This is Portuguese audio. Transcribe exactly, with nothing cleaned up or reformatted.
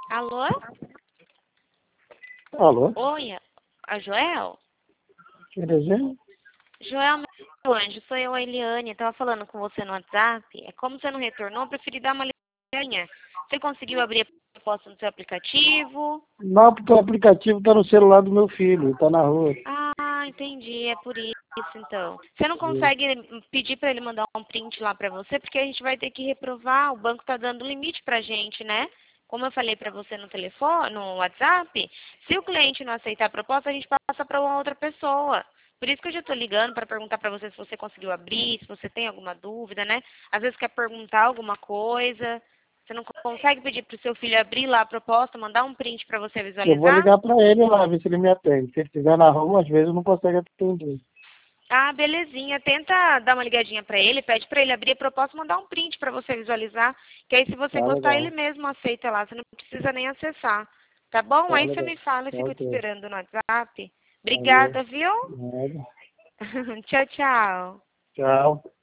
Alô? Alô? Oi, a Joel? Quer dizer? Joel, meu anjo, sou eu, a Eliane. Tava falando com você no WhatsApp. É como você não retornou, eu preferi dar uma ligadinha. Você conseguiu abrir a proposta no seu aplicativo? Não, porque o aplicativo está no celular do meu filho, está na rua. Ah, entendi. É por isso, então. Você não Sim. consegue pedir para ele mandar um print lá para você? Porque a gente vai ter que reprovar. O banco tá dando limite pra gente, né? Como eu falei para você no telefone, no WhatsApp, se o cliente não aceitar a proposta, a gente passa para uma outra pessoa. Por isso que eu já estou ligando para perguntar para você se você conseguiu abrir, se você tem alguma dúvida, né? Às vezes quer perguntar alguma coisa. Você não consegue pedir para o seu filho abrir lá a proposta, mandar um print para você Eu vou visualizar? ligar para ele lá, ver se ele me atende. Se ele estiver na rua, às vezes não consegue atender. Ah, belezinha. Tenta dar uma ligadinha para ele, pede para ele abrir a proposta e mandar um print para você visualizar. Que aí, se você Tá gostar, ele legal. mesmo aceita lá. Você não precisa nem acessar. Tá bom? Tá Aí você legal. me fala, eu Tá fico te ok. esperando no WhatsApp. Valeu. Obrigada, viu? Nada. Tchau, tchau. Tchau.